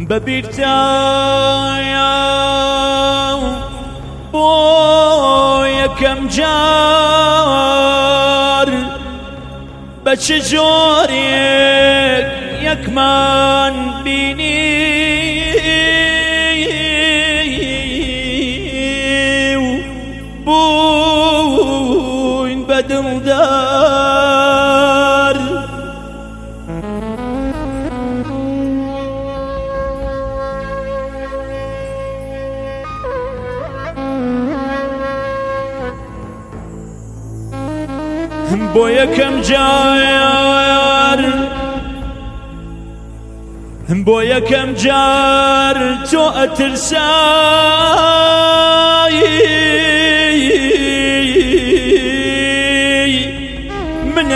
بەبیرتایە بۆ یەکەم جار بە چ جۆرێک یەکمان بینی و بووین بە دڵدار بۆ یەکەم جار بۆ یەکەم جار تۆ ئەترسایی من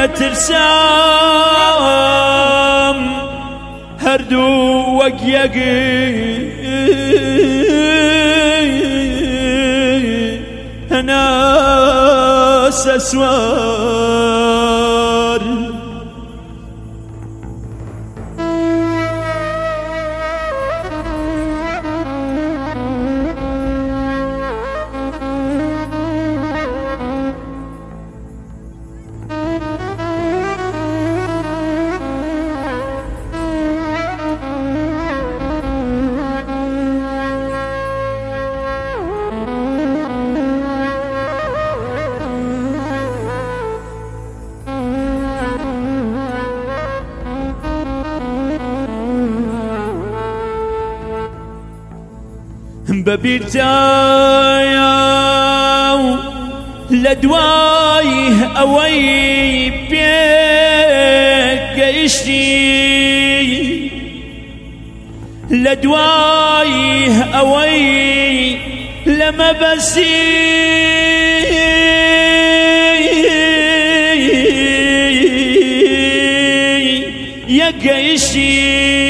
ئەترسام هەردوو وەک یەک هەناسە سوار بەبیرتایە لە دوای ئەوەی پێگەیشتی لە دوای ئەوەی لە مەبەسی یەکگەیشتی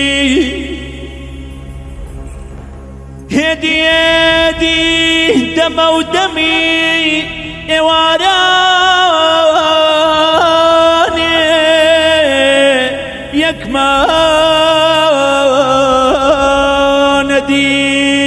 هێدی دەمە و دەمی ئێوارانێ یەکمانەدی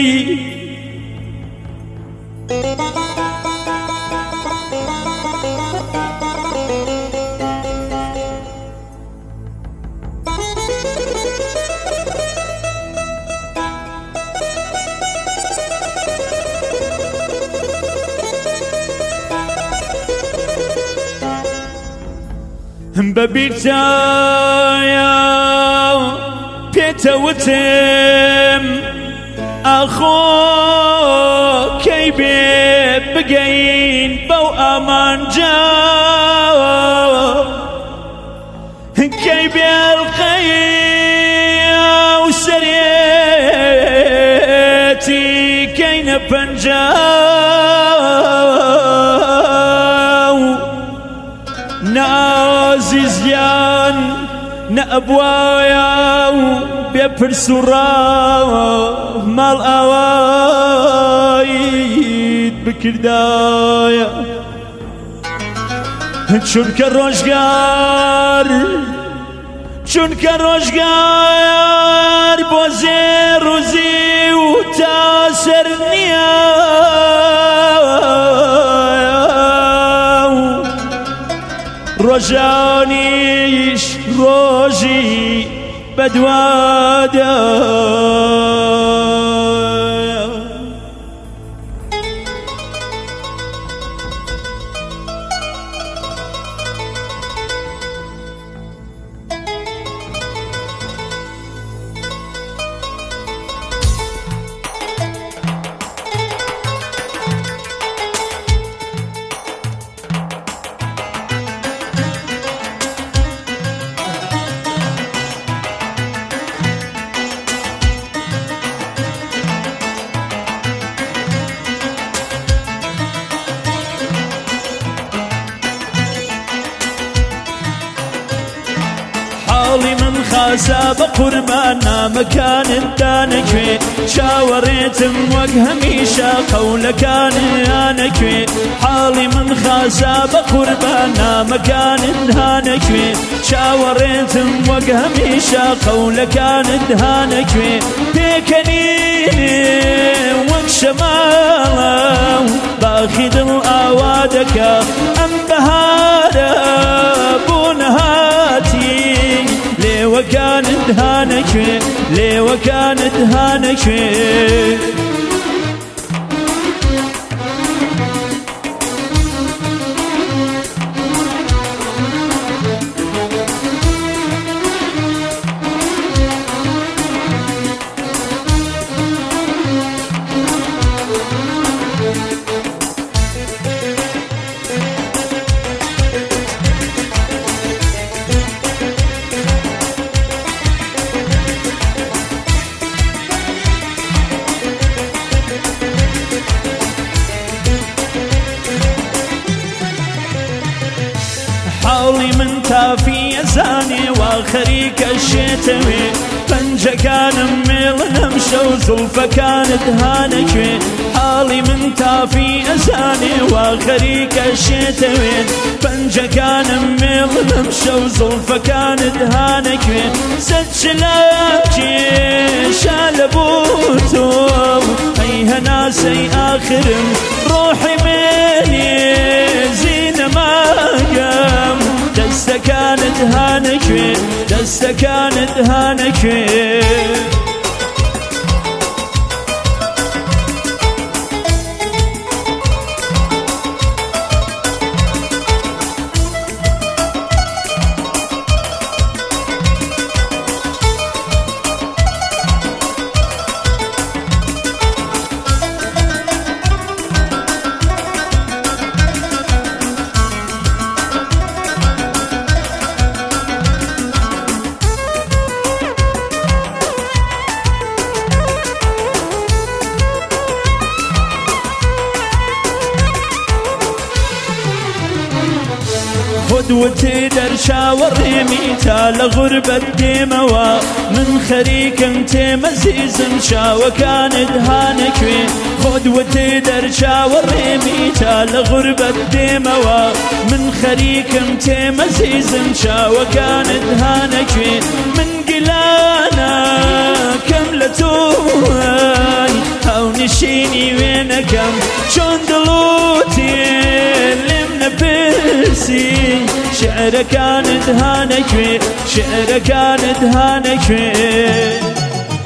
بەبیرتایە پێتەوتم ئەخۆ کەی بێ بگەین بەو ئامانجا کەی بێڵقەی و سەرێتی کەینە پەنجا نازیزیان نەئەبوایە و بێپرس و ماڵ ئاوایت بکردایە چونکە ڕۆژگار بۆ زێر و زی و تاسەر نییە ڕۆژانیش ڕۆژی بەدوادە حاڵی من خاسا بە قوربان نامەکانت دانەکوێ شاوريتم وقهميشا قولكان هانكوي حالي من خاسا بقربانا مكان هانكوي شاوريتم وقهميشا قولكان هانكوي بيكنيني وكشمالا باخد الأوادك أم بهارة بونهاتي لي وكان دهانك لي وكان دهانك حاولي من تافي زاني واخريك الشتوي فنجة كان ميل نمشى وزلفة كانت هانكوي حالي من تافي زاني واخريك الشتوي فنجة كان ميل نمشى وزلفة كانت هانكوي سجلاكي شالبوتو ايها ناسي اخرم روحي مني زين ما قام دسة كانت هانكوي دسة كانت هانكوي خدوتي درشا وريمي تال غربة ديموا من خريك انت مزيز مشا وكان دهانكوي خدوتي درشا وريمي تال غربة ديموا من خريك انت مزيز مشا وكان دهانكوي من قلانا كملتوي او نشيني وينكم شون دلوتي لمنا بلسي شعر كانت هانكوي شعر كانت هانكوي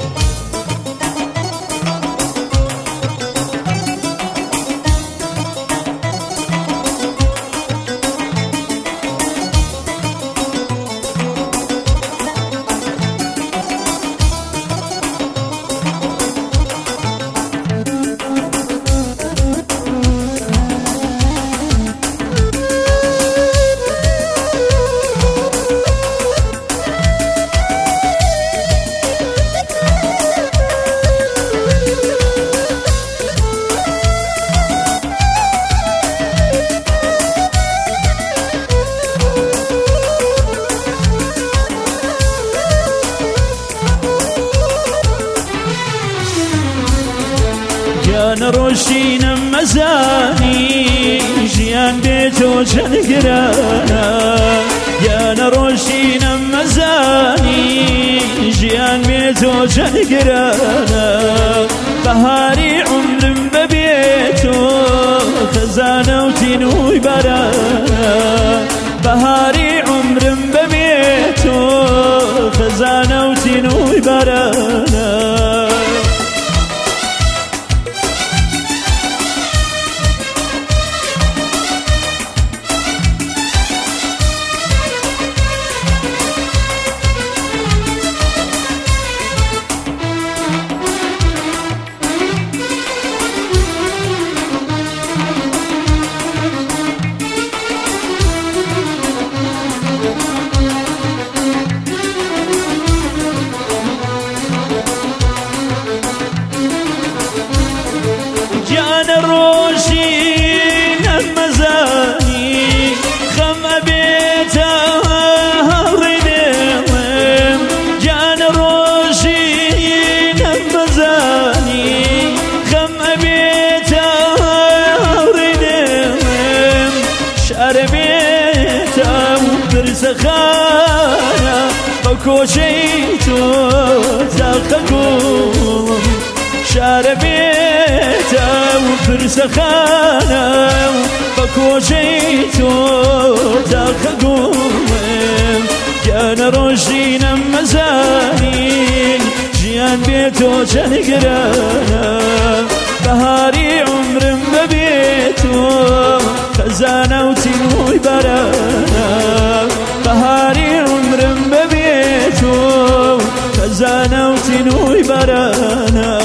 جان روشين مزاني جيان بيتو جنقرانا جان روشين مزاني جيان بيتو جنقرانا بهاري عمر ببيتو خزانة وتنوي برانا بهاري عمر ببيتو خزانة وتنوي برانا شاربيتا وبرزخانا وكوشيتو تاخكم شاربيتا وبرزخانا وكوشيتو تاخكم كان روشينا مزانين جيان بيتو جنقرانا بهاري عمر ببيتو خزانة وتنوي برانا بهاري عمر ببيتو خزانة وتنوي برانا